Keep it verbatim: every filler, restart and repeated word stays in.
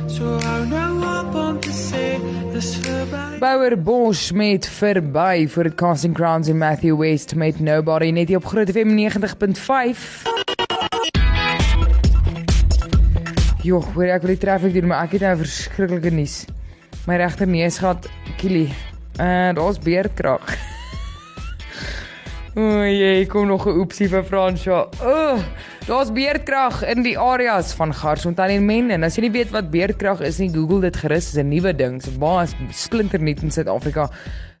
So hou nou op om te sê dis verby. Bouwer Bosch met Verby voor het Casting Crowns en Matthew West met Nobody, net hier op Groot F M negentig punt vyf. Joh, hoor ek wil die traffic doen, maar ek het nou verskriklike nuus. My regter neus gaat Kili. Uh, daar's beerdkrag. O jee, kom nog 'n oepsie vir Fransja. Oh, daar's beerdkrag in die areas van Garsfontein en Men. En as jy nie weet wat beerdkrag is nie, Google dit gerus, dis 'n nuwe ding. Dit is splinternuut in Suid-Afrika.